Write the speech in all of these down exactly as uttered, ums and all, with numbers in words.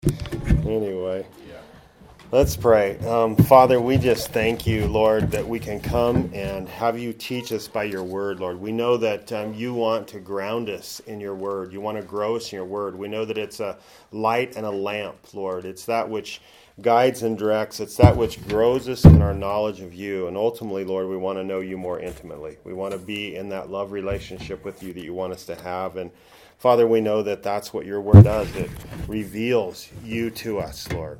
Anyway, let's pray. Um, Father, we just thank you, Lord, that we can come and have you teach us by your word, Lord. We know that um, you want to ground us in your word. You want to grow us in your word. We know that it's a light and a lamp, Lord. It's that which guides and directs. It's that which grows us in our knowledge of you. And ultimately, Lord, we want to know you more intimately. We want to be in that love relationship with you that you want us to have. And Father, we know that that's what your word does. It reveals you to us, Lord,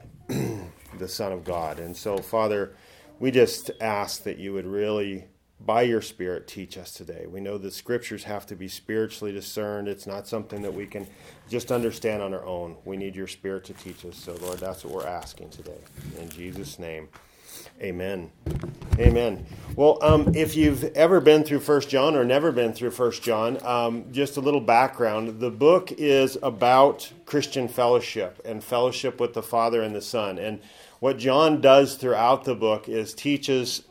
the Son of God. And so, Father, we just ask that you would really, by your Spirit, teach us today. We know the Scriptures have to be spiritually discerned. It's not something that we can just understand on our own. We need your Spirit to teach us. So, Lord, that's what we're asking today. In Jesus' name, amen. Amen. Well, um, if you've ever been through First John or never been through First John, um, just a little background. The book is about Christian fellowship and fellowship with the Father and the Son. And what John does throughout the book is teaches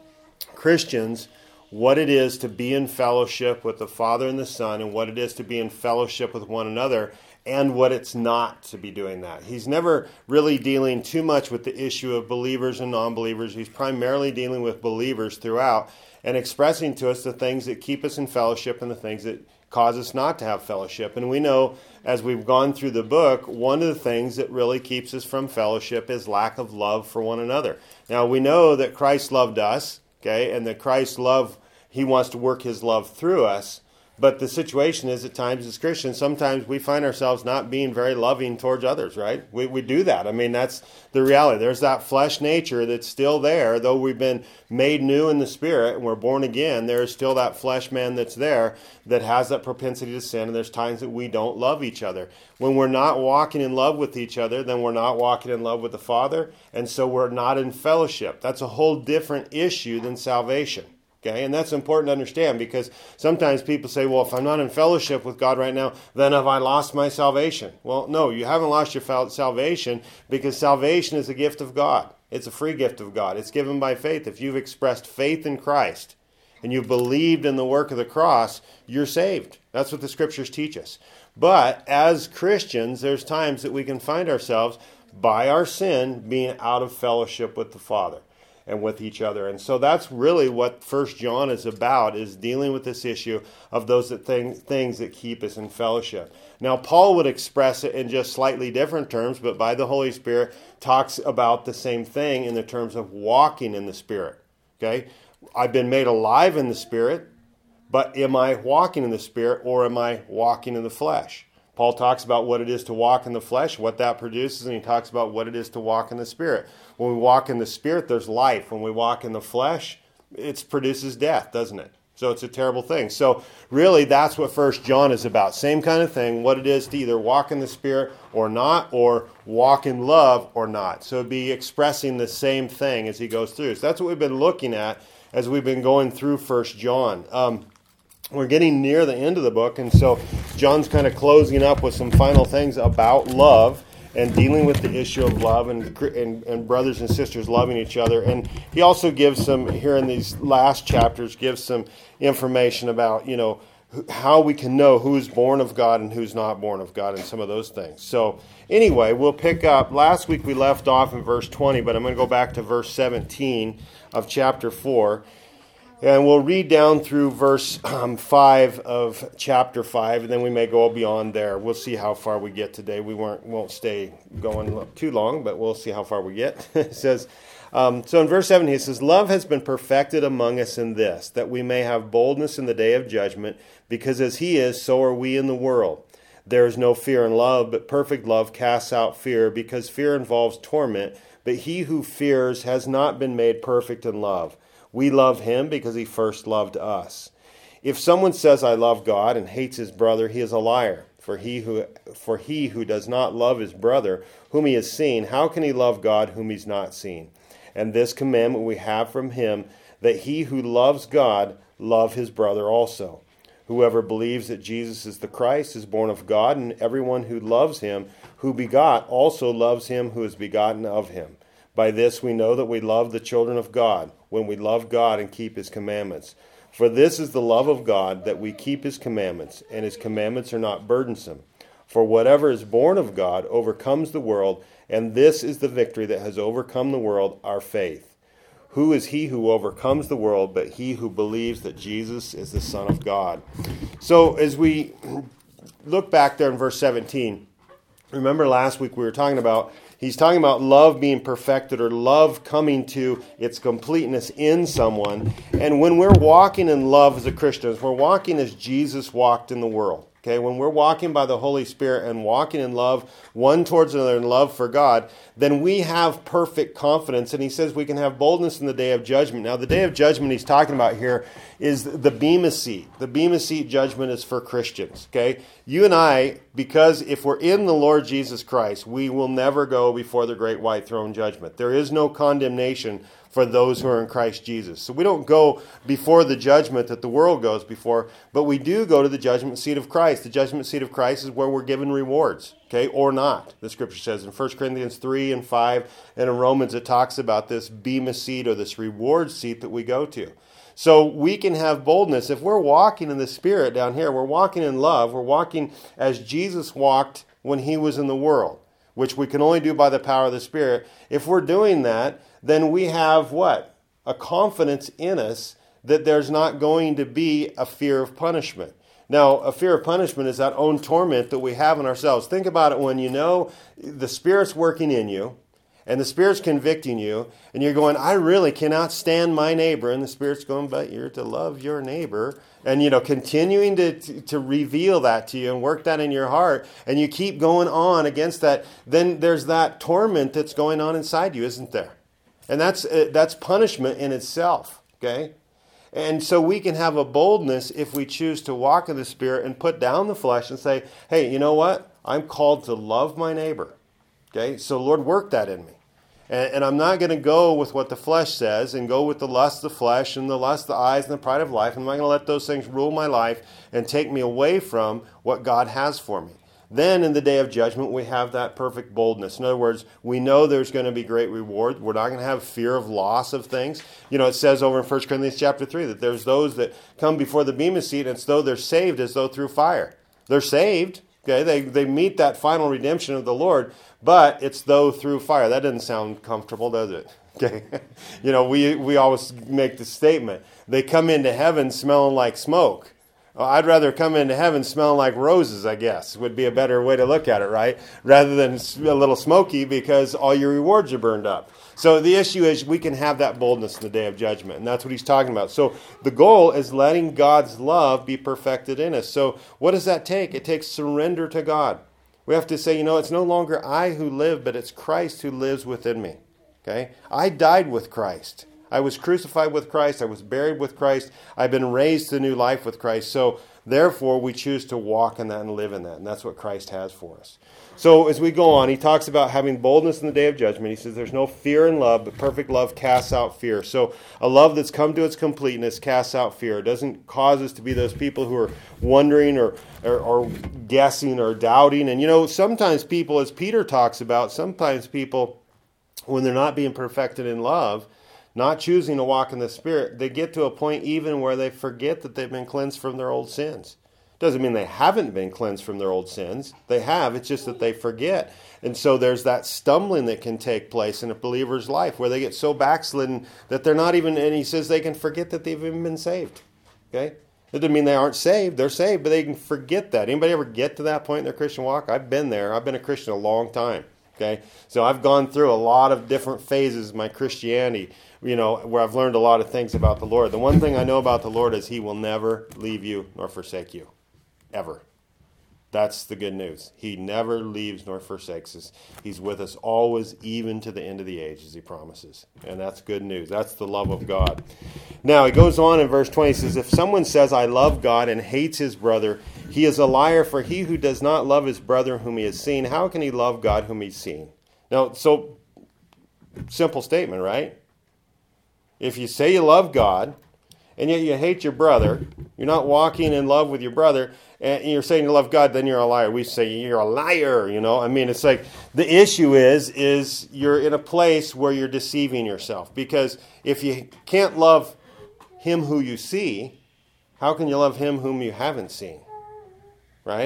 Christians what it is to be in fellowship with the Father and the Son, and what it is to be in fellowship with one another, and what it's not to be doing that. He's never really dealing too much with the issue of believers and non-believers. He's primarily dealing with believers throughout and expressing to us the things that keep us in fellowship and the things that cause us not to have fellowship. And we know, as we've gone through the book, one of the things that really keeps us from fellowship is lack of love for one another. Now, we know that Christ loved us, okay, and that Christ's love, he wants to work his love through us. But the situation is, at times as Christians, sometimes we find ourselves not being very loving towards others, right? We we do that. I mean, that's the reality. There's that flesh nature that's still there. Though we've been made new in the Spirit and we're born again, there is still that flesh man that's there that has that propensity to sin, and there's times that we don't love each other. When we're not walking in love with each other, then we're not walking in love with the Father, and so we're not in fellowship. That's a whole different issue than salvation. Okay, and that's important to understand, because sometimes people say, well, if I'm not in fellowship with God right now, then have I lost my salvation? Well, no, you haven't lost your salvation, because salvation is a gift of God. It's a free gift of God. It's given by faith. If you've expressed faith in Christ and you've believed in the work of the cross, you're saved. That's what the Scriptures teach us. But as Christians, there's times that we can find ourselves, by our sin, being out of fellowship with the Father and with each other. And so that's really what First John is about, is dealing with this issue of those that thing, things that keep us in fellowship. Now, Paul would express it in just slightly different terms, but by the Holy Spirit talks about the same thing in the terms of walking in the Spirit. Okay? I've been made alive in the Spirit, but am I walking in the Spirit, or am I walking in the flesh? Paul talks about what it is to walk in the flesh, what that produces, and he talks about what it is to walk in the Spirit. When we walk in the Spirit, there's life. When we walk in the flesh, it produces death, doesn't it? So it's a terrible thing. So really, that's what First John is about. Same kind of thing, what it is to either walk in the Spirit or not, or walk in love or not. So it'd be expressing the same thing as he goes through. So that's what we've been looking at as we've been going through First John. Um, We're getting near the end of the book, and so John's kind of closing up with some final things about love and dealing with the issue of love and, and, and brothers and sisters loving each other. And he also gives some, here in these last chapters, gives some information about, you know, how we can know who's born of God and who's not born of God and some of those things. So anyway, we'll pick up. Last week we left off in verse twenty, but I'm going to go back to verse seventeen of chapter four. And we'll read down through verse um, five of chapter five, and then we may go beyond there. We'll see how far we get today. We won't, won't stay going too long, but we'll see how far we get. It says, um, so in verse seven, he says, "Love has been perfected among us in this, that we may have boldness in the day of judgment, because as he is, so are we in the world. There is no fear in love, but perfect love casts out fear, because fear involves torment, but he who fears has not been made perfect in love. We love him because he first loved us. If someone says, 'I love God,' and hates his brother, he is a liar. For he who for he who does not love his brother, whom he has seen, how can he love God whom he's not seen? And this commandment we have from him, that he who loves God love his brother also. Whoever believes that Jesus is the Christ is born of God, and everyone who loves him, who begot, also loves him who is begotten of him. By this we know that we love the children of God, when we love God and keep his commandments. For this is the love of God, that we keep his commandments, and his commandments are not burdensome. For whatever is born of God overcomes the world, and this is the victory that has overcome the world, our faith. Who is he who overcomes the world but he who believes that Jesus is the Son of God? So as we look back there in verse seventeen, remember last week we were talking about, he's talking about love being perfected, or love coming to its completeness in someone. And when we're walking in love as a Christian, we're walking as Jesus walked in the world. Okay, when we're walking by the Holy Spirit and walking in love, one towards another in love for God, then we have perfect confidence. And he says we can have boldness in the day of judgment. Now, the day of judgment he's talking about here is the Bema Seat. The Bema Seat judgment is for Christians. Okay, you and I, because if we're in the Lord Jesus Christ, we will never go before the great white throne judgment. There is no condemnation for those who are in Christ Jesus. So we don't go before the judgment that the world goes before, but we do go to the judgment seat of Christ. The judgment seat of Christ is where we're given rewards, okay, or not. The scripture says in First Corinthians three and five, and in Romans it talks about this Bema seat, or this reward seat that we go to. So we can have boldness. If we're walking in the Spirit down here, we're walking in love, we're walking as Jesus walked when he was in the world, which we can only do by the power of the Spirit. If we're doing that, then we have what? A confidence in us that there's not going to be a fear of punishment. Now, a fear of punishment is that own torment that we have in ourselves. Think about it when you know the Spirit's working in you, and the Spirit's convicting you, and you're going, I really cannot stand my neighbor, and the Spirit's going, but you're to love your neighbor. And, you know, continuing to, to, to reveal that to you and work that in your heart, and you keep going on against that, then there's that torment that's going on inside you, isn't there? And that's uh, that's punishment in itself, okay? And so we can have a boldness if we choose to walk in the Spirit and put down the flesh and say, hey, you know what? I'm called to love my neighbor, okay? So Lord, work that in me. And, and I'm not going to go with what the flesh says and go with the lust of the flesh and the lust of the eyes and the pride of life. I'm not going to let those things rule my life and take me away from what God has for me. Then in the day of judgment, we have that perfect boldness. In other words, we know there's going to be great reward. We're not going to have fear of loss of things. You know, it says over in First Corinthians chapter three that there's those that come before the Bema seat, and it's though they're saved as though through fire. They're saved, okay? They, they meet that final redemption of the Lord, but it's though through fire. That doesn't sound comfortable, does it? Okay, you know, we, we always make the statement, they come into heaven smelling like smoke. I'd rather come into heaven smelling like roses, I guess, would be a better way to look at it, right? Rather than a little smoky, because all your rewards are burned up. So the issue is we can have that boldness in the day of judgment, and that's what he's talking about. So the goal is letting God's love be perfected in us. So what does that take? It takes surrender to God. We have to say, you know, it's no longer I who live, but it's Christ who lives within me. Okay? I died with Christ. I was crucified with Christ. I was buried with Christ. I've been raised to new life with Christ. So therefore, we choose to walk in that and live in that. And that's what Christ has for us. So as we go on, he talks about having boldness in the day of judgment. He says there's no fear in love, but perfect love casts out fear. So a love that's come to its completeness casts out fear. It doesn't cause us to be those people who are wondering or, or, or guessing or doubting. And, you know, sometimes people, as Peter talks about, sometimes people, when they're not being perfected in love, not choosing to walk in the Spirit, they get to a point even where they forget that they've been cleansed from their old sins. Doesn't mean they haven't been cleansed from their old sins. They have. It's just that they forget. And so there's that stumbling that can take place in a believer's life where they get so backslidden that they're not even, and he says they can forget that they've even been saved. Okay? It doesn't mean they aren't saved. They're saved, but they can forget that. Anybody ever get to that point in their Christian walk? I've been there. I've been a Christian a long time. Okay? So I've gone through a lot of different phases of my Christianity, you know, where I've learned a lot of things about the Lord. The one thing I know about the Lord is he will never leave you nor forsake you. Ever. That's the good news. He never leaves nor forsakes us. He's with us always, even to the end of the age, as he promises. And that's good news. That's the love of God. Now, he goes on in verse twenty, he says, if someone says, I love God and hates his brother, he is a liar, for he who does not love his brother whom he has seen, how can he love God whom he's seen? Now, so, simple statement, right? If you say you love God, and yet you hate your brother, you're not walking in love with your brother, and you're saying you love God, then you're a liar. We say you're a liar, you know. I mean, it's like the issue is, is you're in a place where you're deceiving yourself. Because if you can't love him who you see, how can you love him whom you haven't seen? Right?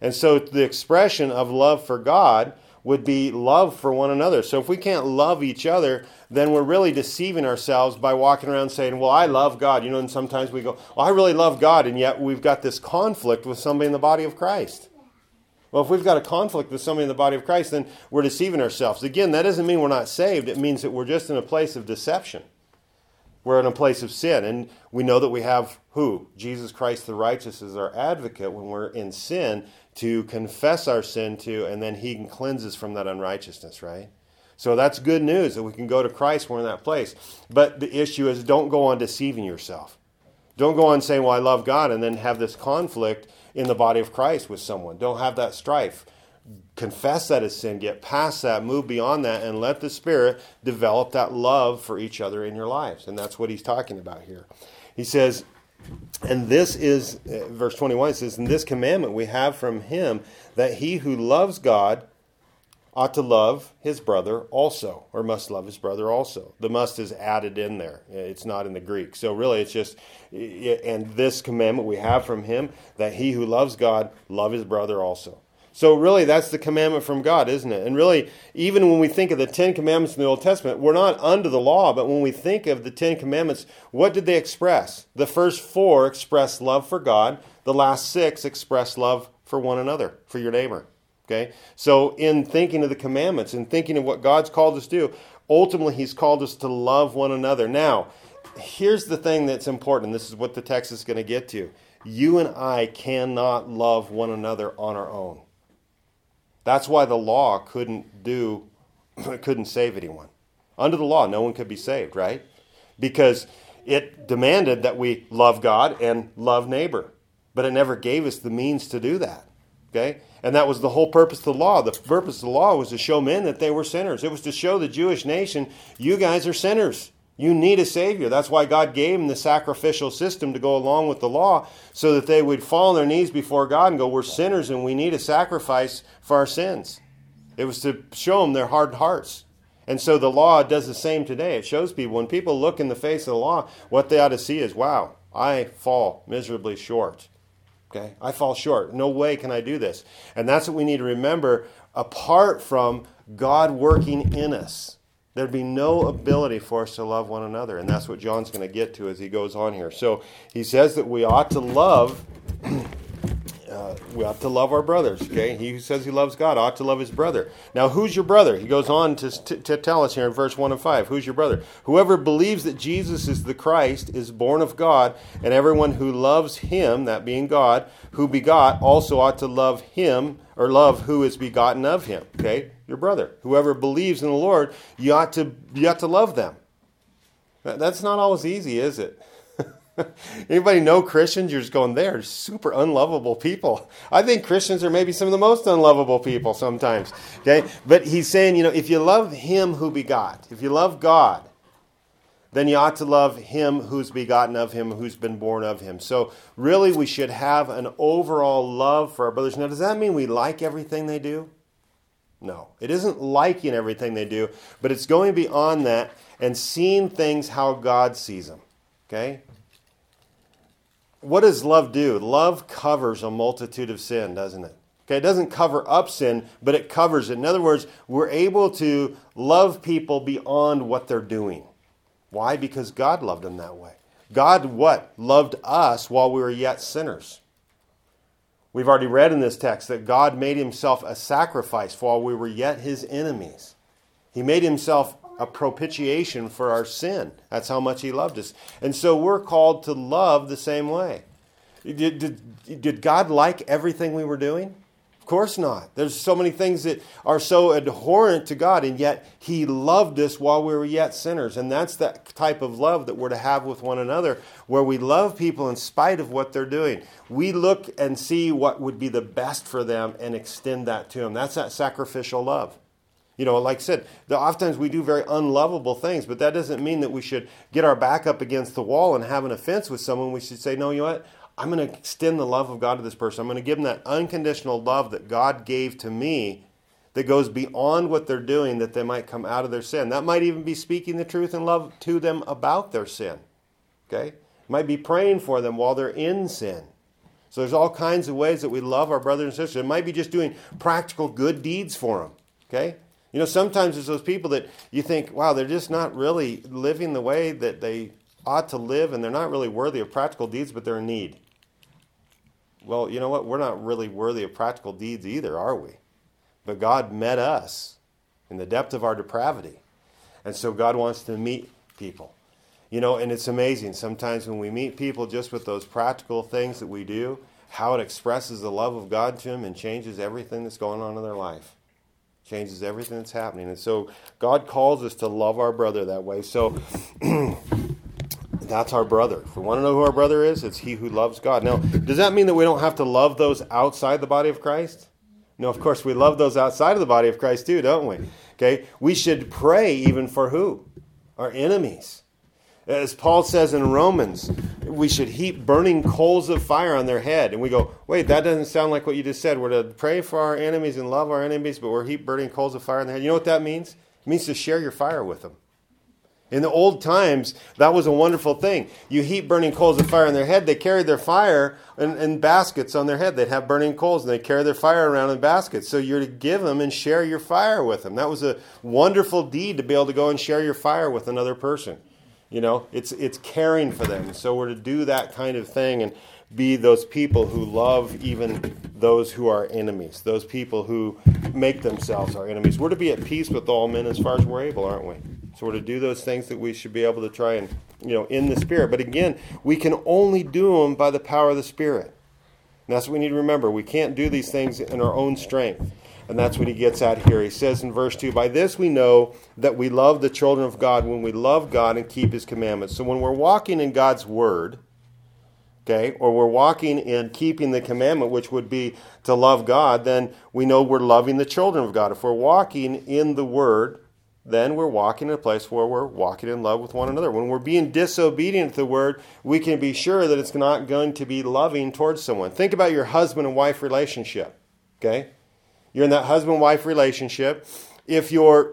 And so the expression of love for God would be love for one another. So if we can't love each other, then we're really deceiving ourselves by walking around saying, well, I love God. You know, and sometimes we go, well, I really love God, and yet we've got this conflict with somebody in the body of Christ. Well, if we've got a conflict with somebody in the body of Christ, then we're deceiving ourselves. Again, that doesn't mean we're not saved. It means that we're just in a place of deception. We're in a place of sin. And we know that we have who? Jesus Christ the righteous is our advocate when we're in sin to confess our sin to, and then he can cleanse us from that unrighteousness, right? So that's good news that we can go to Christ when we're in that place. But the issue is, don't go on deceiving yourself. Don't go on saying, well, I love God, and then have this conflict in the body of Christ with someone. Don't have that strife. Confess that as sin. Get past that. Move beyond that. And let the Spirit develop that love for each other in your lives. And that's what he's talking about here. He says, and this is, verse twenty-one, it says, and this commandment we have from him, that he who loves God ought to love his brother also, or must love his brother also. The must is added in there. It's not in the Greek. So really it's just, and this commandment we have from him, that he who loves God, love his brother also. So really that's the commandment from God, isn't it? And really, even when we think of the Ten Commandments in the Old Testament, we're not under the law, but when we think of the Ten Commandments, what did they express? The first four express love for God. The last six express love for one another, for your neighbor. Okay, so in thinking of the commandments and thinking of what God's called us to do, ultimately he's called us to love one another. Now, here's the thing that's important. This is what the text is going to get to. You and I cannot love one another on our own. That's why the law couldn't do, couldn't save anyone. Under the law, no one could be saved, right? Because it demanded that we love God and love neighbor, but it never gave us the means to do that. Okay? And that was the whole purpose of the law. The purpose of the law was to show men that they were sinners. It was to show the Jewish nation, you guys are sinners. You need a Savior. That's why God gave them the sacrificial system to go along with the law, so that they would fall on their knees before God and go, we're sinners and we need a sacrifice for our sins. It was to show them their hard hearts. And so the law does the same today. It shows people, when people look in the face of the law, what they ought to see is, wow, I fall miserably short. Okay, I fall short. No way can I do this. And that's what we need to remember, apart from God working in us. There'd be no ability for us to love one another. And that's what John's going to get to as he goes on here. So he says that we ought to love, uh, we ought to love our brothers. Okay, he who says he loves God ought to love his brother. Now, who's your brother? He goes on to, to, to tell us here in verse one and five. Who's your brother? Whoever believes that Jesus is the Christ is born of God, and everyone who loves him, that being God, who begot, also ought to love him, or love who is begotten of him. Okay, your brother. Whoever believes in the Lord, you ought to you ought to love them. That's not always easy, is it? Anybody know Christians? You're just going, they're super unlovable people. I think Christians are maybe some of the most unlovable people sometimes. Okay, but he's saying, you know, if you love him who begot, if you love God, then you ought to love him who's begotten of him, who's been born of him. So really we should have an overall love for our brothers. Now, does that mean we like everything they do? No. It isn't liking everything they do, but it's going beyond that and seeing things how God sees them. Okay? What does love do? Love covers a multitude of sin, doesn't it? Okay, it doesn't cover up sin, but it covers it. In other words, we're able to love people beyond what they're doing. Why? Because God loved them that way. God, what? Loved us while we were yet sinners. We've already read in this text that God made himself a sacrifice while we were yet his enemies. He made himself a propitiation for our sin. That's how much he loved us. And so we're called to love the same way. Did, did, did God like everything we were doing? Of course not. There's so many things that are so abhorrent to God, and yet he loved us while we were yet sinners. And that's the type of love that we're to have with one another, where we love people in spite of what they're doing. We look and see what would be the best for them and extend that to them. That's that sacrificial love. You know, like I said, oftentimes we do very unlovable things, but that doesn't mean that we should get our back up against the wall and have an offense with someone. We should say, no, you know what? I'm going to extend the love of God to this person. I'm going to give them that unconditional love that God gave to me that goes beyond what they're doing, that they might come out of their sin. That might even be speaking the truth and love to them about their sin. Okay? It might be praying for them while they're in sin. So there's all kinds of ways that we love our brothers and sisters. It might be just doing practical good deeds for them, okay? You know, sometimes there's those people that you think, wow, they're just not really living the way that they ought to live, and they're not really worthy of practical deeds, but they're in need. Well, you know what? We're not really worthy of practical deeds either, are we? But God met us in the depth of our depravity. And so God wants to meet people. You know, and it's amazing sometimes when we meet people just with those practical things that we do, how it expresses the love of God to them and changes everything that's going on in their life. Changes everything that's happening. And so God calls us to love our brother that way. So that's our brother. If we want to know who our brother is, it's he who loves God. Now, does that mean that we don't have to love those outside the body of Christ? No, of course, we love those outside of the body of Christ too, don't we? Okay, we should pray even for who? Our enemies. As Paul says in Romans, we should heap burning coals of fire on their head. And we go, wait, that doesn't sound like what you just said. We're to pray for our enemies and love our enemies, but we're heap burning coals of fire on their head. You know what that means? It means to share your fire with them. In the old times, that was a wonderful thing. You heap burning coals of fire on their head. They carried their fire in, in baskets on their head. They'd have burning coals, and they'd carry their fire around in baskets. So you're to give them and share your fire with them. That was a wonderful deed to be able to go and share your fire with another person. You know, it's it's caring for them. So we're to do that kind of thing and be those people who love even those who are enemies, those people who make themselves our enemies. We're to be at peace with all men as far as we're able, aren't we? So we're to do those things that we should be able to try and, you know, in the Spirit. But again, we can only do them by the power of the Spirit. And that's what we need to remember. We can't do these things in our own strength. And that's what he gets at here. He says in verse two, by this we know that we love the children of God when we love God and keep his commandments. So when we're walking in God's word, okay, or we're walking in keeping the commandment, which would be to love God, then we know we're loving the children of God. If we're walking in the word, then we're walking in a place where we're walking in love with one another. When we're being disobedient to the word, we can be sure that it's not going to be loving towards someone. Think about your husband and wife relationship, okay? You're in that husband-wife relationship. If you're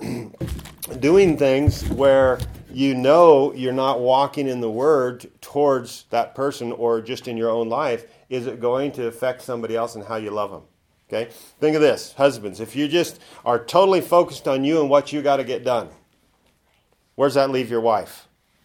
doing things where you know you're not walking in the word towards that person or just in your own life, is it going to affect somebody else and how you love them? Okay? Think of this, husbands. If you just are totally focused on you and what you got to get done, where does that leave your wife?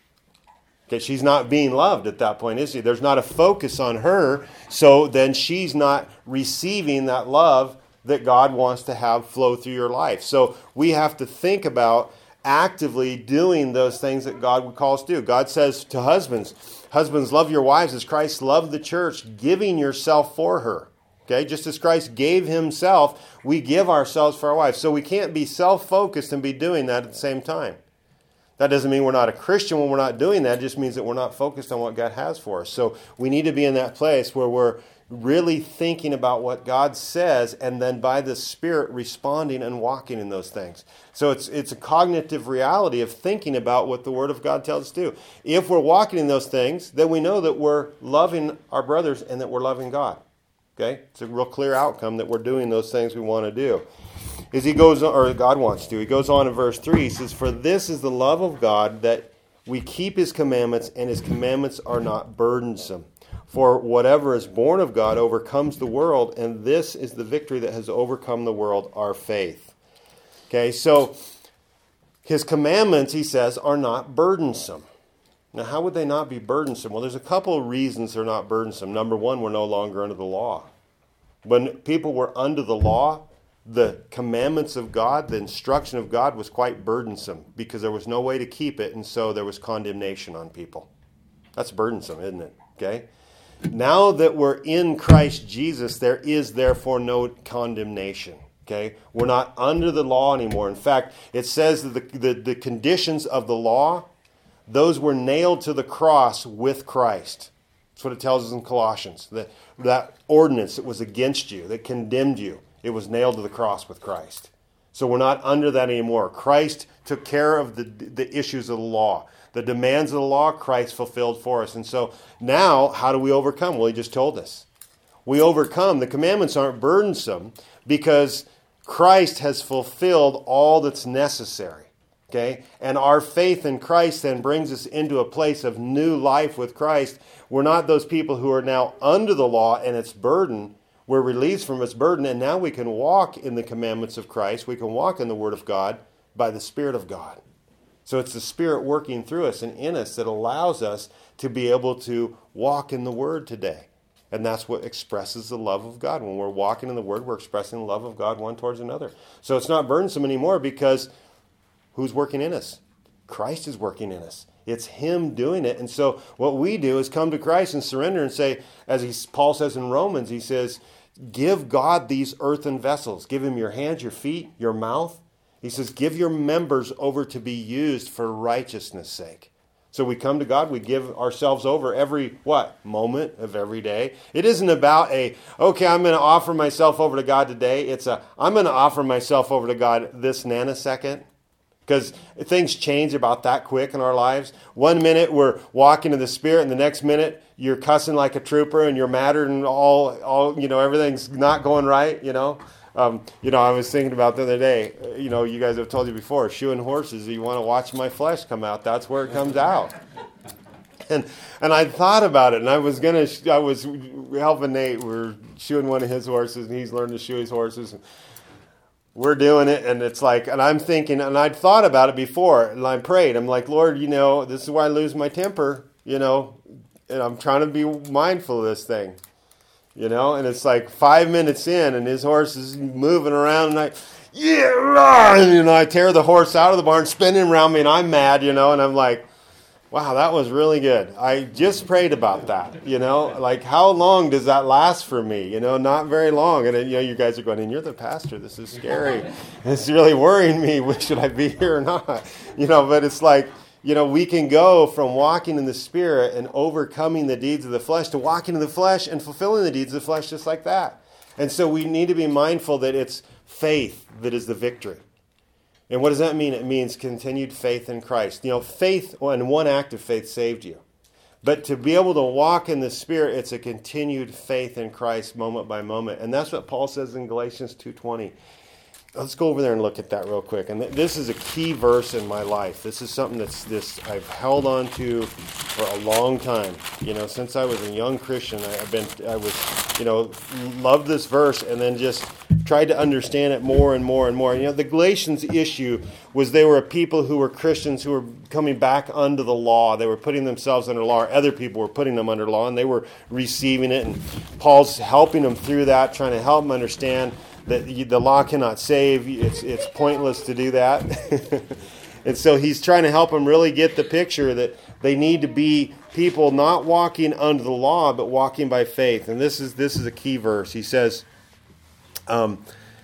Okay, she's not being loved at that point, is she? There's not a focus on her, so then she's not receiving that love that God wants to have flow through your life. So we have to think about actively doing those things that God would call us to do. God says to husbands, husbands, love your wives as Christ loved the church, giving yourself for her. Okay, just as Christ gave himself, we give ourselves for our wives. So we can't be self-focused and be doing that at the same time. That doesn't mean we're not a Christian when we're not doing that. It just means that we're not focused on what God has for us. So we need to be in that place where we're really thinking about what God says and then by the Spirit responding and walking in those things. So it's it's a cognitive reality of thinking about what the Word of God tells us to do. If we're walking in those things, then we know that we're loving our brothers and that we're loving God. Okay? It's a real clear outcome that we're doing those things we want to do. As he goes on, or God wants to, he goes on in verse three, he says, for this is the love of God, that we keep his commandments, and his commandments are not burdensome. For whatever is born of God overcomes the world, and this is the victory that has overcome the world, our faith. Okay, so his commandments, he says, are not burdensome. Now, how would they not be burdensome? Well, there's a couple of reasons they're not burdensome. Number one, we're no longer under the law. When people were under the law, the commandments of God, the instruction of God was quite burdensome because there was no way to keep it, and so there was condemnation on people. That's burdensome, isn't it? Okay? Now that we're in Christ Jesus, there is therefore no condemnation. Okay? We're not under the law anymore. In fact, it says that the, the, the conditions of the law, those were nailed to the cross with Christ. That's what it tells us in Colossians. That, that ordinance that was against you, that condemned you, it was nailed to the cross with Christ. So we're not under that anymore. Christ took care of the, the issues of the law. The demands of the law, Christ fulfilled for us. And so now, how do we overcome? Well, he just told us. We overcome. The commandments aren't burdensome because Christ has fulfilled all that's necessary. Okay? And our faith in Christ then brings us into a place of new life with Christ. We're not those people who are now under the law and its burden. We're released from its burden, and now we can walk in the commandments of Christ. We can walk in the Word of God by the Spirit of God. So it's the Spirit working through us and in us that allows us to be able to walk in the Word today. And that's what expresses the love of God. When we're walking in the Word, we're expressing the love of God one towards another. So it's not burdensome anymore because who's working in us? Christ is working in us. It's Him doing it. And so what we do is come to Christ and surrender and say, as he, Paul says in Romans, he says, give God these earthen vessels. Give Him your hands, your feet, your mouth. He says, give your members over to be used for righteousness' sake. So we come to God, we give ourselves over every, what, moment of every day. It isn't about a, okay, I'm going to offer myself over to God today. It's a, I'm going to offer myself over to God this nanosecond. Because things change about that quick in our lives. One minute we're walking in the Spirit, and the next minute you're cussing like a trooper, and you're madder, and all, all you know, everything's not going right. You know, um, you know. I was thinking about the other day. You know, you guys have told you before. Shoeing horses, you want to watch my flesh come out. That's where it comes out. And and I thought about it, and I was gonna. I was helping Nate. We're shoeing one of his horses, and he's learning to shoe his horses. We're doing it, and it's like, and I'm thinking, and I'd thought about it before, and I prayed. I'm like, Lord, you know, this is why I lose my temper, you know, and I'm trying to be mindful of this thing, you know, and it's like five minutes in, and his horse is moving around, and I, yeah, and, you know, I tear the horse out of the barn, spinning around me, and I'm mad, you know, and I'm like, wow, that was really good. I just prayed about that, you know, like how long does that last for me? You know, not very long. And then, you know, you guys are going, and you're the pastor. This is scary. It's really worrying me. Should I be here or not? You know, but it's like, you know, we can go from walking in the Spirit and overcoming the deeds of the flesh to walking in the flesh and fulfilling the deeds of the flesh just like that. And so we need to be mindful that it's faith that is the victory. And what does that mean? It means continued faith in Christ. You know, faith, and one act of faith saved you. But to be able to walk in the Spirit, it's a continued faith in Christ moment by moment. And that's what Paul says in Galatians two twenty. Let's go over there and look at that real quick. And this is a key verse in my life. This is something that's this I've held on to for a long time. You know, since I was a young Christian, I've been I was, you know, loved this verse and then just tried to understand it more and more and more. You know, the Galatians issue was they were a people who were Christians who were coming back under the law. They were putting themselves under law. Other people were putting them under law, and they were receiving it. And Paul's helping them through that, trying to help them understand that the law cannot save. It's it's pointless to do that. And so he's trying to help them really get the picture that they need to be people not walking under the law, but walking by faith. And this is this is a key verse. He says, um,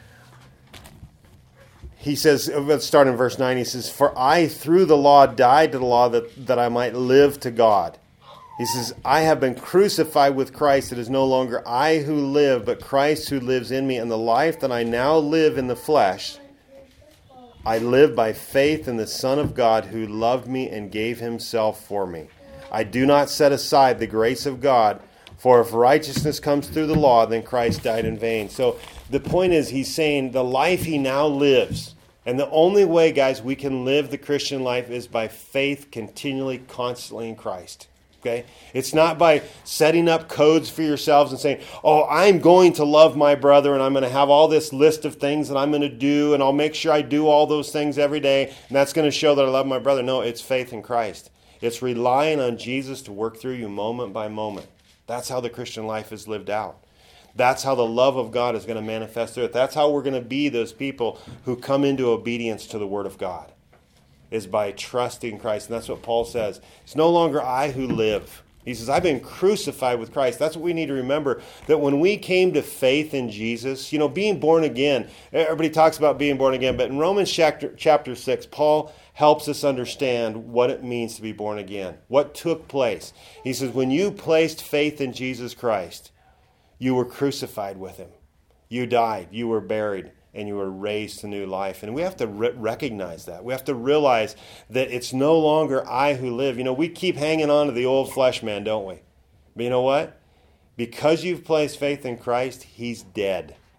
he says, let's start in verse nine. He says, "For I through the law died to the law that, that I might live to God." He says, "I have been crucified with Christ. It is no longer I who live, but Christ who lives in me. And the life that I now live in the flesh, I live by faith in the Son of God who loved me and gave himself for me. I do not set aside the grace of God, for if righteousness comes through the law, then Christ died in vain." So the point is, he's saying the life he now lives, and the only way, guys, we can live the Christian life is by faith continually, constantly in Christ. Okay? It's not by setting up codes for yourselves and saying, oh, I'm going to love my brother and I'm going to have all this list of things that I'm going to do and I'll make sure I do all those things every day and that's going to show that I love my brother. No, it's faith in Christ. It's relying on Jesus to work through you moment by moment. That's how the Christian life is lived out. That's how the love of God is going to manifest through it. That's how we're going to be those people who come into obedience to the Word of God, is by trusting Christ. And that's what Paul says. It's no longer I who live. He says, I've been crucified with Christ. That's what we need to remember, that when we came to faith in Jesus, you know, being born again, everybody talks about being born again, but in Romans chapter, chapter six, Paul helps us understand what it means to be born again, what took place. He says, when you placed faith in Jesus Christ, you were crucified with him. You died, you were buried, and you were raised to new life. And we have to re- recognize that. We have to realize that it's no longer I who live. You know, we keep hanging on to the old flesh man, don't we? But you know what? Because you've placed faith in Christ, he's dead.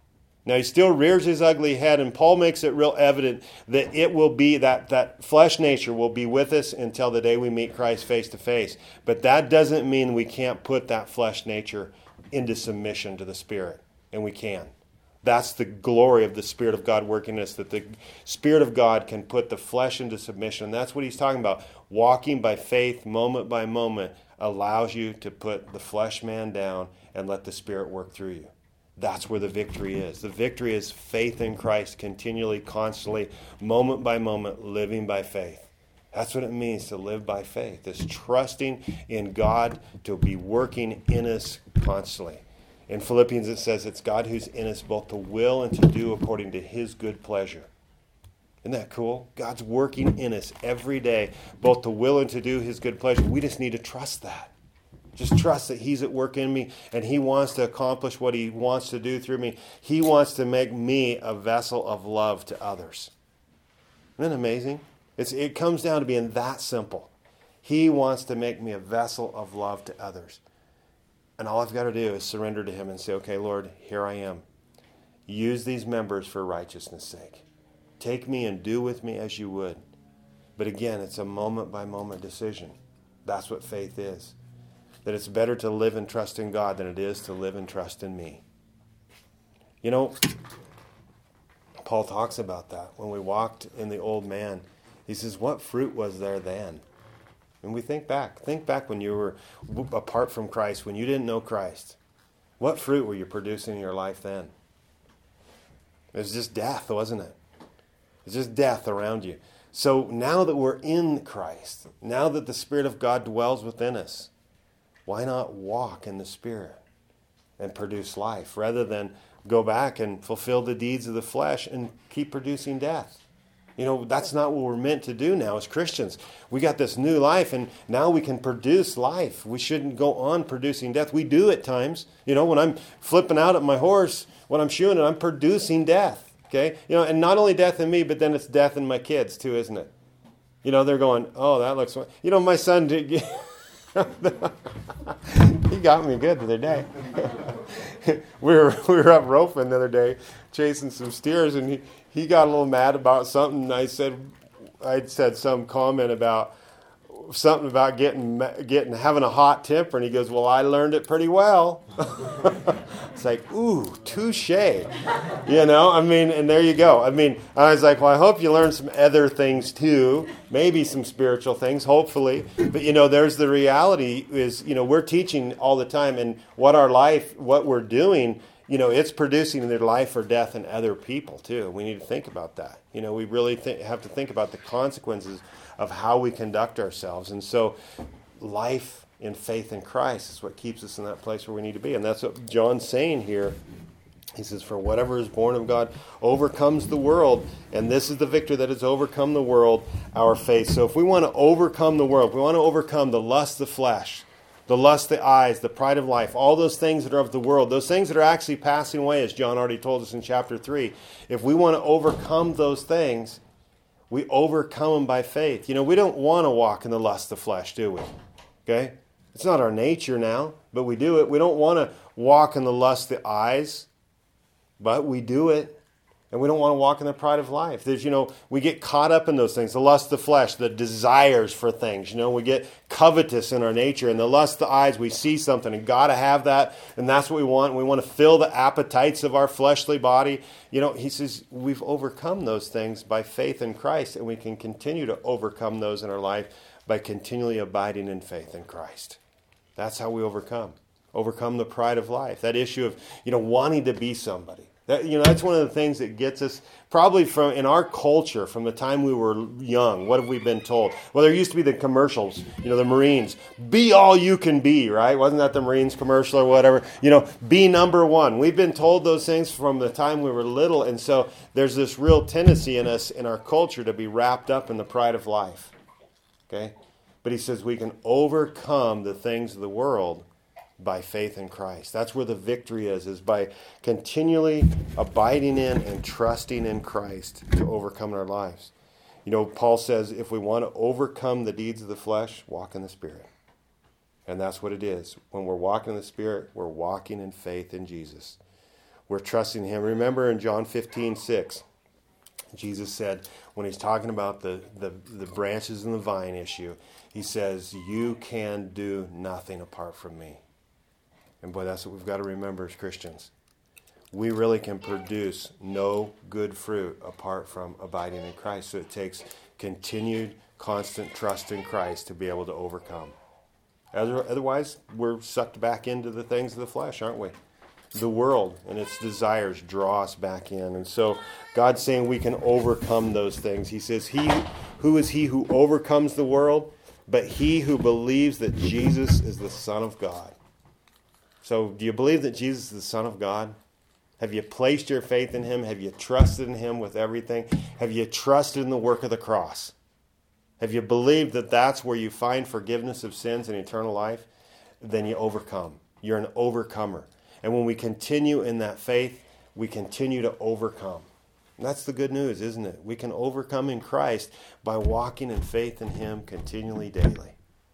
Now, he still rears his ugly head, and Paul makes it real evident that it will be, that, that flesh nature will be with us until the day we meet Christ face to face. But that doesn't mean we can't put that flesh nature into submission to the Spirit, and we can. That's the glory of the Spirit of God working in us, that the Spirit of God can put the flesh into submission. And that's what he's talking about. Walking by faith, moment by moment, allows you to put the flesh man down and let the Spirit work through you. That's where the victory is. The victory is faith in Christ, continually, constantly, moment by moment, living by faith. That's what it means to live by faith. It's trusting in God to be working in us constantly. In Philippians it says it's God who's in us both to will and to do according to his good pleasure. Isn't that cool? God's working in us every day, both to will and to do his good pleasure. We just need to trust that. Just trust that he's at work in me and he wants to accomplish what he wants to do through me. He wants to make me a vessel of love to others. Isn't that amazing? It's, it comes down to being that simple. He wants to make me a vessel of love to others. And all I've got to do is surrender to him and say, okay, Lord, here I am. Use these members for righteousness' sake. Take me and do with me as you would. But again, it's a moment-by-moment decision. That's what faith is. That it's better to live and trust in God than it is to live and trust in me. You know, Paul talks about that. When we walked in the old man, he says, what fruit was there then? And we think back. Think back when you were apart from Christ, when you didn't know Christ. What fruit were you producing in your life then? It was just death, wasn't it? It's just death around you. So now that we're in Christ, now that the Spirit of God dwells within us, why not walk in the Spirit and produce life rather than go back and fulfill the deeds of the flesh and keep producing death? You know, that's not what we're meant to do now as Christians. We got this new life, and now we can produce life. We shouldn't go on producing death. We do at times. You know, when I'm flipping out at my horse, when I'm shoeing it, I'm producing death. Okay? You know, and not only death in me, but then it's death in my kids too, isn't it? You know, they're going, oh, that looks... You know, my son did... He got me good the other day. we were we were up roping the other day, chasing some steers, and he, he got a little mad about something. And I said, I said some comment about something about getting getting having a hot temper, and he goes, "Well, I learned it pretty well." It's like, ooh, touche. You know, I mean, and there you go. I mean, I was like, well, I hope you learn some other things too, maybe some spiritual things, hopefully. But, you know, there's the reality is, you know, we're teaching all the time, and what our life, what we're doing, you know, it's producing their life or death in other people too. We need to think about that. You know, we really th- have to think about the consequences of how we conduct ourselves. And so life in faith in Christ is what keeps us in that place where we need to be. And that's what John's saying here. He says, for whatever is born of God overcomes the world. And this is the victory that has overcome the world, our faith. So if we want to overcome the world, if we want to overcome the lust of the flesh, the lust of the eyes, the pride of life, all those things that are of the world, those things that are actually passing away, as John already told us in chapter three. If we want to overcome those things, we overcome them by faith. You know, we don't want to walk in the lust of the flesh, do we? Okay? It's not our nature now, but we do it. We don't want to walk in the lust of the eyes, but we do it. And we don't want to walk in the pride of life. There's, you know, we get caught up in those things. The lust of the flesh, the desires for things. You know, we get covetous in our nature. And the lust of the eyes, we see something and got to have that. And that's what we want. We want to fill the appetites of our fleshly body. You know, he says we've overcome those things by faith in Christ. And we can continue to overcome those in our life by continually abiding in faith in Christ. That's how we overcome. Overcome the pride of life. That issue of, you know, wanting to be somebody. That, you know, that's one of the things that gets us, probably from in our culture, from the time we were young. What have we been told? Well, there used to be the commercials, you know, the Marines. Be all you can be, right? Wasn't that the Marines commercial or whatever? You know, be number one. We've been told those things from the time we were little. And so there's this real tendency in us, in our culture, to be wrapped up in the pride of life. Okay? But he says we can overcome the things of the world by faith in Christ. That's where the victory is, is by continually abiding in and trusting in Christ to overcome our lives. You know, Paul says if we want to overcome the deeds of the flesh, walk in the Spirit. And that's what it is. When we're walking in the Spirit, we're walking in faith in Jesus. We're trusting him. Remember in John fifteen six, Jesus said, when he's talking about the, the, the branches and the vine issue, he says, you can do nothing apart from me. And boy, that's what we've got to remember as Christians. We really can produce no good fruit apart from abiding in Christ. So it takes continued, constant trust in Christ to be able to overcome. Otherwise, we're sucked back into the things of the flesh, aren't we? The world and its desires draw us back in. And so God's saying we can overcome those things. He says, "He who is he who overcomes the world? But he who believes that Jesus is the Son of God." So do you believe that Jesus is the Son of God? Have you placed your faith in him? Have you trusted in him with everything? Have you trusted in the work of the cross? Have you believed that that's where you find forgiveness of sins and eternal life? Then you overcome. You're an overcomer. And when we continue in that faith, we continue to overcome. And that's the good news, isn't it? We can overcome in Christ by walking in faith in him continually, daily.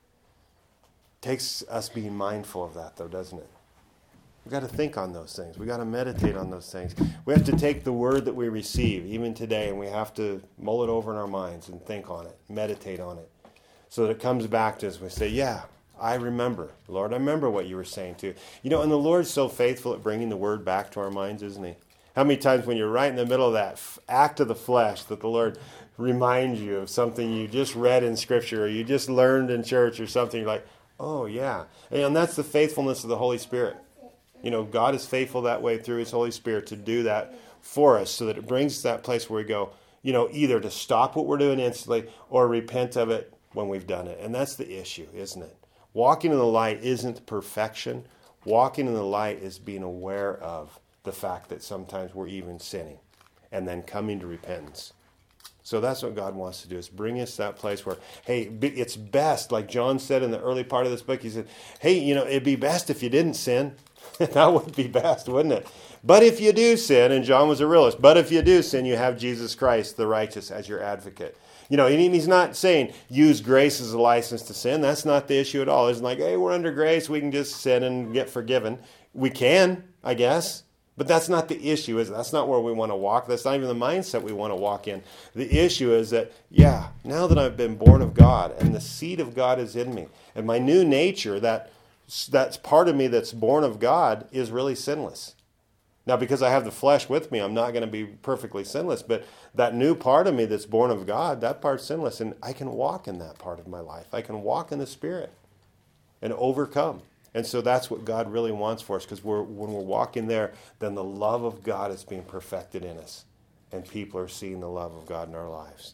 It takes us being mindful of that, though, doesn't it? We've got to think on those things. We've got to meditate on those things. We have to take the word that we receive, even today, and we have to mull it over in our minds and think on it, meditate on it, so that it comes back to us. We say, yeah, I remember. Lord, I remember what you were saying too. You know, and the Lord's so faithful at bringing the word back to our minds, isn't he? How many times when you're right in the middle of that f- act of the flesh that the Lord reminds you of something you just read in Scripture or you just learned in church or something, you're like, oh, yeah. And that's the faithfulness of the Holy Spirit. You know, God is faithful that way through his Holy Spirit to do that for us so that it brings us to that place where we go, you know, either to stop what we're doing instantly or repent of it when we've done it. And that's the issue, isn't it? Walking in the light isn't perfection. Walking in the light is being aware of the fact that sometimes we're even sinning and then coming to repentance. So that's what God wants to do, is bring us to that place where, hey, it's best, like John said in the early part of this book, he said, hey, you know, it'd be best if you didn't sin. That would be best, wouldn't it? But if you do sin, and John was a realist, but if you do sin, you have Jesus Christ, the righteous, as your advocate. You know, and he's not saying use grace as a license to sin. That's not the issue at all. It's like, hey, we're under grace. We can just sin and get forgiven. We can, I guess. But that's not the issue, is it? That's not where we want to walk. That's not even the mindset we want to walk in. The issue is that, yeah, now that I've been born of God and the seed of God is in me, and my new nature, that that's part of me that's born of God, is really sinless. Now, because I have the flesh with me, I'm not going to be perfectly sinless, but that new part of me that's born of God, that part's sinless, and I can walk in that part of my life. I can walk in the Spirit and overcome. And so that's what God really wants for us, because we're, when we're walking there, then the love of God is being perfected in us, and people are seeing the love of God in our lives.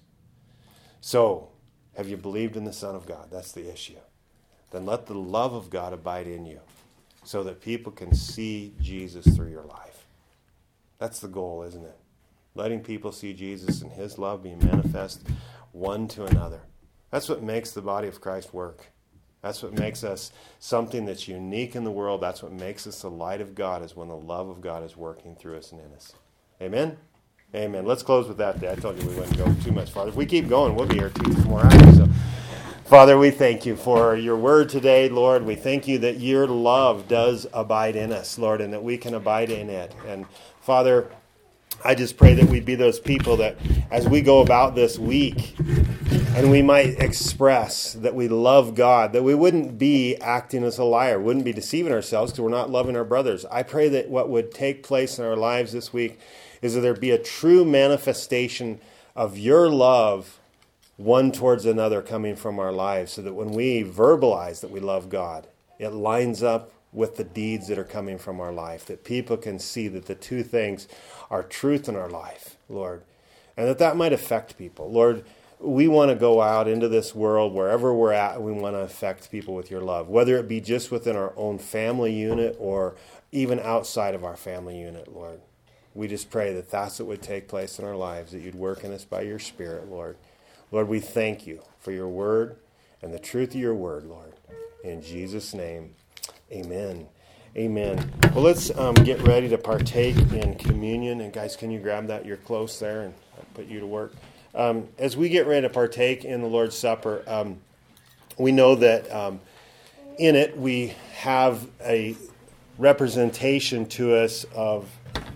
So, have you believed in the Son of God? That's the issue. Then let the love of God abide in you, so that people can see Jesus through your life. That's the goal, isn't it? Letting people see Jesus and his love being manifest one to another. That's what makes the body of Christ work. That's what makes us something that's unique in the world. That's what makes us the light of God, is when the love of God is working through us and in us. Amen? Amen. Let's close with that day. I told you we wouldn't go too much farther. If we keep going, we'll be here two more hours. So, Father, we thank you for your word today, Lord. We thank you that your love does abide in us, Lord, and that we can abide in it. And Father, I just pray that we'd be those people that as we go about this week and we might express that we love God, that we wouldn't be acting as a liar, wouldn't be deceiving ourselves because we're not loving our brothers. I pray that what would take place in our lives this week is that there be a true manifestation of your love one towards another coming from our lives, so that when we verbalize that we love God, it lines up with the deeds that are coming from our life, that people can see that the two things are truth in our life, Lord, and that that might affect people. Lord, we want to go out into this world, wherever we're at, we want to affect people with your love, whether it be just within our own family unit or even outside of our family unit, Lord. We just pray that that's what would take place in our lives, that you'd work in us by your Spirit, Lord. Lord, we thank you for your word and the truth of your word, Lord. In Jesus' name, amen. Amen. Well, let's um, get ready to partake in communion. And guys, can you grab that? You're close there, and I'll put you to work. Um, as we get ready to partake in the Lord's Supper, um, we know that um, in it we have a representation to us of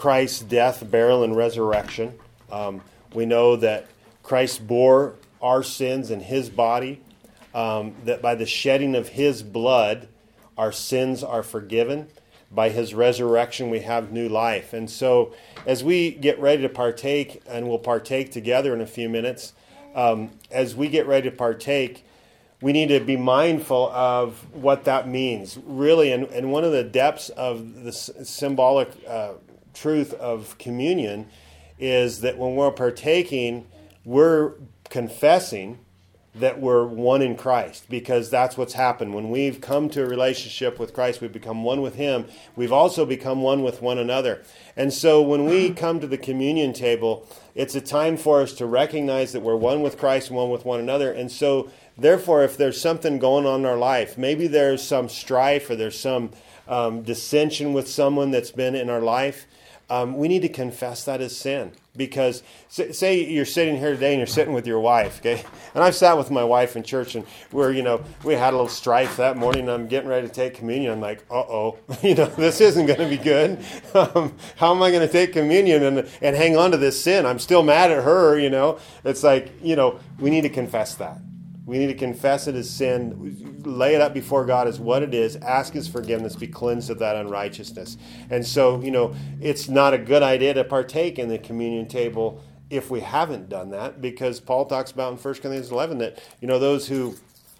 Christ's death, burial, and resurrection. Um, we know that Christ bore our sins in his body, um, that by the shedding of his blood, our sins are forgiven. By his resurrection, we have new life. And so as we get ready to partake, and we'll partake together in a few minutes, um, as we get ready to partake, we need to be mindful of what that means, really. And, and one of the depths of the symbolic uh, truth of communion is that when we're partaking, we're confessing that we're one in Christ, because that's what's happened. When we've come to a relationship with Christ, we've become one with him. We've also become one with one another. And so when we come to the communion table, it's a time for us to recognize that we're one with Christ and one with one another. And so therefore, if there's something going on in our life, maybe there's some strife or there's some um, dissension with someone that's been in our life, um, we need to confess that as sin. Because say you're sitting here today and you're sitting with your wife, okay? And I've sat with my wife in church, and we're, you know, we had a little strife that morning, and I'm getting ready to take communion. I'm like, uh-oh, you know, this isn't going to be good. Um, how am I going to take communion and, and hang on to this sin? I'm still mad at her, you know. It's like, you know, we need to confess that. We need to confess it as sin, lay it up before God as what it is, ask his forgiveness, be cleansed of that unrighteousness. And so, you know, it's not a good idea to partake in the communion table if we haven't done that, because Paul talks about in First Corinthians eleven that, you know, those who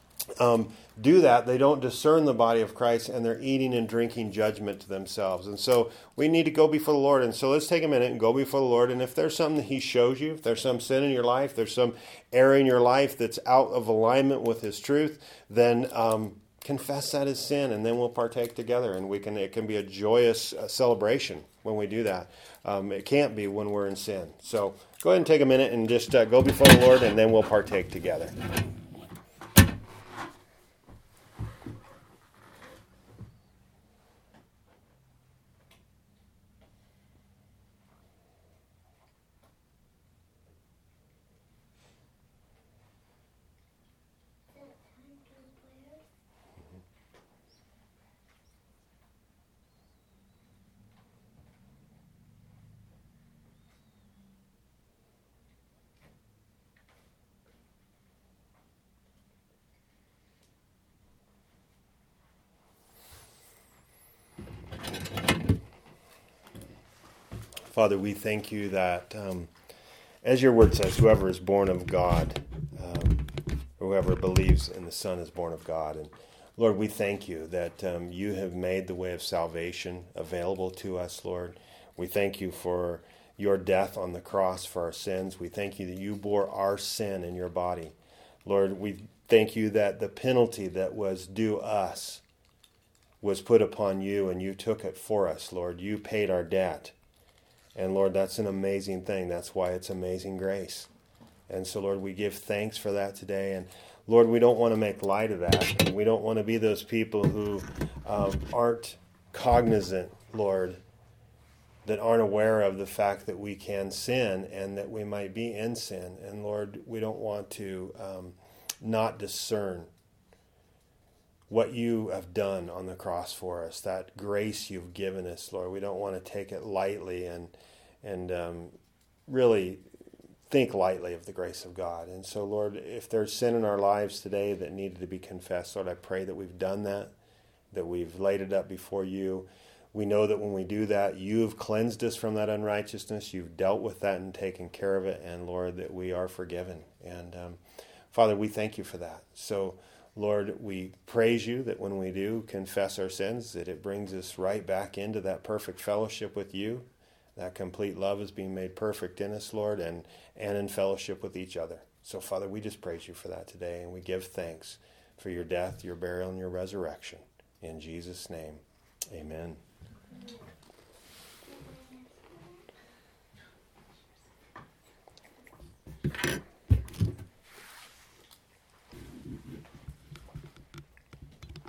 um, do that, they don't discern the body of Christ, and they're eating and drinking judgment to themselves. And so we need to go before the Lord. And so let's take a minute and go before the Lord. And if there's something that he shows you, if there's some sin in your life, there's some area in your life that's out of alignment with his truth, then um, confess that as sin, and then we'll partake together. And we can it can be a joyous uh, celebration when we do that. Um, it can't be when we're in sin. So go ahead and take a minute and just uh, go before the Lord, and then we'll partake together. Father, we thank you that, um, as your word says, whoever is born of God, um, whoever believes in the Son is born of God. And Lord, we thank you that um, you have made the way of salvation available to us, Lord. We thank you for your death on the cross for our sins. We thank you that you bore our sin in your body. Lord, we thank you that the penalty that was due us was put upon you, and you took it for us, Lord. You paid our debt. And Lord, that's an amazing thing. That's why it's amazing grace. And so, Lord, we give thanks for that today. And Lord, we don't want to make light of that. And we don't want to be those people who um, aren't cognizant, Lord, that aren't aware of the fact that we can sin and that we might be in sin. And Lord, we don't want to um, not discern what you have done on the cross for us, that grace you've given us, Lord. We don't want to take it lightly and and um, really think lightly of the grace of God. And so, Lord, if there's sin in our lives today that needed to be confessed, Lord, I pray that we've done that, that we've laid it up before you. We know that when we do that, you've cleansed us from that unrighteousness. You've dealt with that and taken care of it. And, Lord, that we are forgiven. And, um, Father, we thank you for that. So, Lord, we praise you that when we do confess our sins, that it brings us right back into that perfect fellowship with you. That complete love is being made perfect in us, Lord, and, and in fellowship with each other. So, Father, we just praise you for that today, and we give thanks for your death, your burial, and your resurrection. In Jesus' name, amen.